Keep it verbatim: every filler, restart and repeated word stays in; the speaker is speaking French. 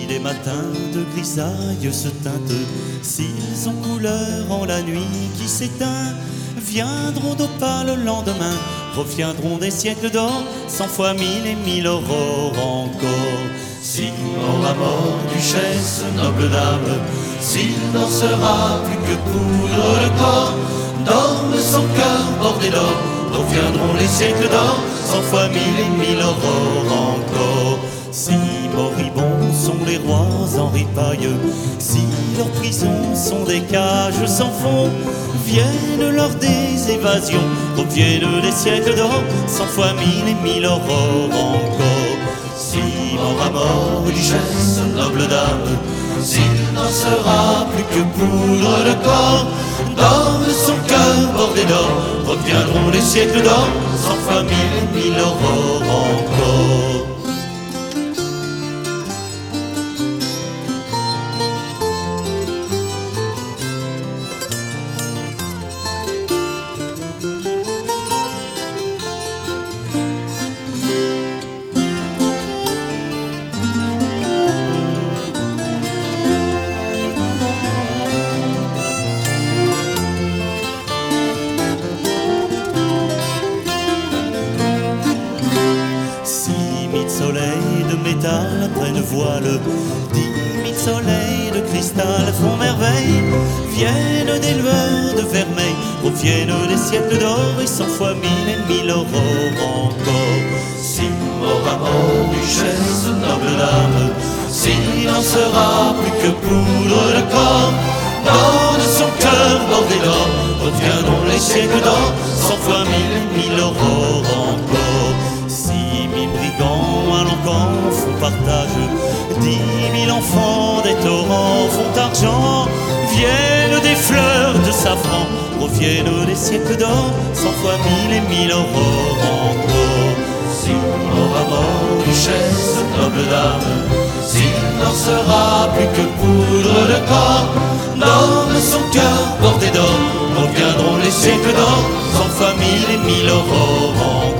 des matins de grisaille se teintent, s'ils ont couleur en la nuit qui s'éteint, viendront d'opale le lendemain, reviendront des siècles d'or, cent fois mille et mille aurores encore. Si mort à mort, duchesse, noble dame, s'il n'en sera plus que poudre le corps, dorme son cœur bordé d'or, reviendront les siècles d'or, cent fois mille et mille aurores encore. Si moribonds sont les rois en ripaille, si leurs prisons sont des cages sans fond, viennent lors des évasions, reviennent les siècles d'or, cent fois mille et mille aurores encore. Si mort à mort, duchesse, noble dame, s'il n'en sera plus que poudre le corps, dorme son cœur bordé d'or, reviendront les siècles d'or, cent fois mille et mille aurores encore. Soleils de métal prennent voile, dix mille soleils de cristal font merveille, viennent des lueurs de vermeil, reviennent les siècles d'or et cent fois mille et mille aurores encore. Si mort à mort, duchesse, noble dame, s'il n'en sera plus que poudre le corps, dans de son cœur bordé d'or, reviendront les siècles d'or, cent fois mille et mille aurores encore. Si mille brigands un encamp font partage, dix mille enfants des torrents font argent, viennent des fleurs de safran, reviennent les siècles d'or, cent fois mille et mille aurores encore. Si mort à mort, duchesse, noble dame, s'il n'en sera plus que poudre le corps, dans son cœur bordé d'or, reviendront les siècles d'or, cent fois mille et mille aurores encore.